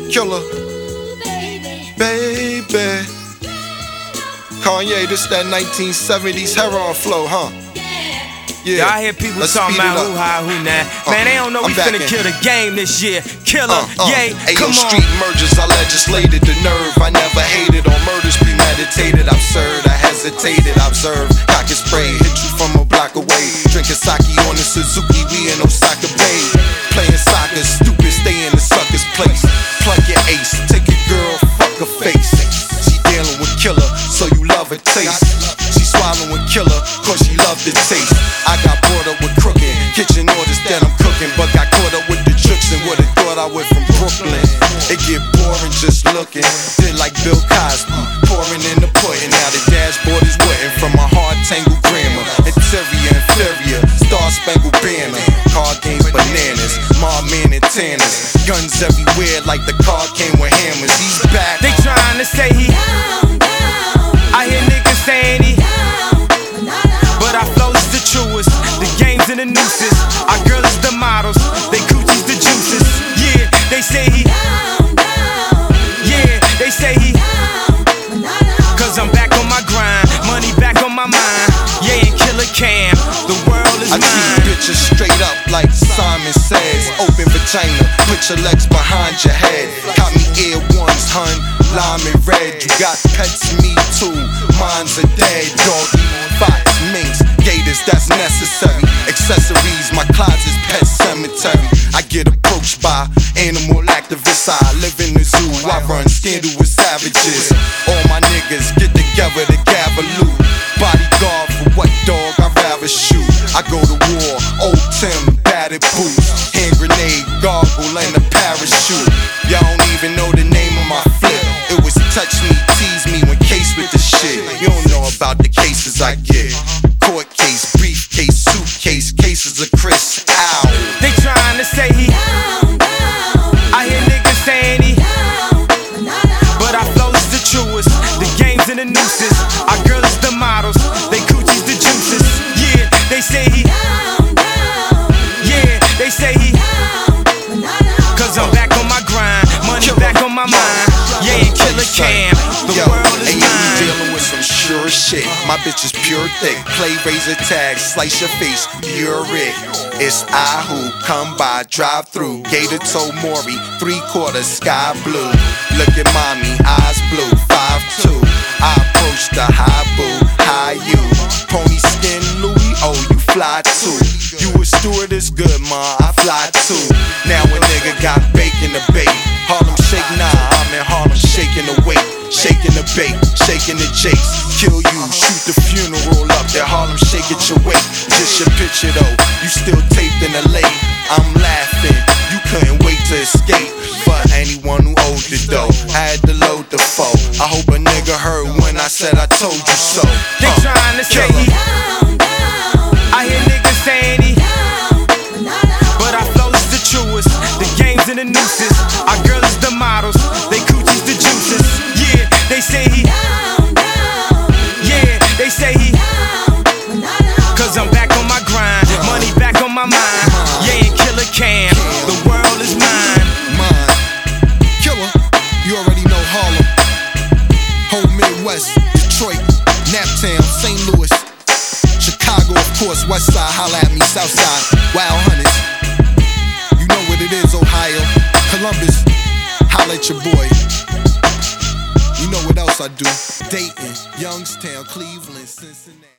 Killer, baby. Kanye, this that 1970s heroin flow, huh? Yeah, I hear people talking about who high, who not. Man, they don't know we finna kill the game this year. Killer, yay, come on. Street mergers, I legislated the nerve. I never hated on murders premeditated. Absurd, I hesitated, observed. Cock and spray, hit you from a block away. Drinking sake on the Suzuki, we in Osaka Bay. Playing soccer, stupid, stay in the sucker's place. Plug your ace, take your girl, fuck her face. She dealing with killer, so you love her taste. She swallowing killer, cause she love the taste. I got brought up with crooked kitchen orders that I'm cooking, but got caught up with the tricks and would've thought I went from Brooklyn. It get boring just looking, did like Bill Cosby, pouring in the pudding. Now the dashboard is wetting from my hard tangled grammar. Interior, inferior, star spangled banner. Card game bananas, mob man and tanners. Guns everywhere like the car came with hammers. He's back. They trying to say he I hear niggas saying he but our flow is the truest. The games and the nooses. Our girl is the models. They coochies the juices. Yeah, they say he yeah, they say he cause I'm back on my grind. Money back on my mind. Yeah, and Killer Cam. The world is mine. I keep bitches straight up like Simon says. Open vagina, put your legs behind your head. Got me ear ones, hun, lime and red. You got pets, me too. Mine's a dead doggy. Fox, minks, gators, that's necessary. Accessories, my closet's pet cemetery. I get approached by animal activists. I live in the zoo, I run scandal with savages. All my niggas get together to gather loot. Bodyguard for what dog I'd rather shoot. I go to war, old Tim, batted boots. Hand grenade, gargle, and a parachute. Y'all don't even know the name of my flip. It was touch me, tease me when case with the shit. You don't know about the cases I get. Court case, briefcase, suitcase, cases of Chris. Ow. They trying to say he I hear niggas saying he but our flow is the truest. The games and the nooses. Our girl is the models. They coochies the juices. Yeah, they say he yeah, they say he cause I'm back on my grind. Money back on my mind. Yeah, and Killer Cam. The world is mine. Dealing with some sure shit. My bitch is pure thick. Play razor tag, slice your face. You're it. It's I who come by, drive through. Gator toe Maury, 3/4 sky blue. Look at mommy, eyes blue, 5'2". I approach the high boo, high you. Pony skin Louis, oh you fly too. You a stewardess, good ma, I fly too. Now a nigga got bacon to bake. Harlem shake, nah, I'm in Harlem shaking the weight. Shaking the bait, shaking the jakes. Kill you, shoot the funeral up there. Harlem shake at your weight. Just your picture though, you still taped in the lake. I'm laughing, you couldn't wait to escape. For anyone who owed the dough, I had to load the foe. I hope a nigga heard when I said I told you so. They trying to say he I hear niggas saying he but our flow is the truest. The games and the nooses. Our girl is the models. They coochies the juices. Yeah, they say he yeah, they say he cause I'm back on my grind. Money back on my mind. Yeah, and Killer Cam. The world is mine. Killer, you already know Harlem. Whole Midwest, Detroit, Naptown, St. Louis, Chicago, of course, West Side, holla at me, South Side, Wild Hunters. You know what it is, Ohio, Columbus, holla at your boy. You know what else I do? Dayton, Youngstown, Cleveland, Cincinnati.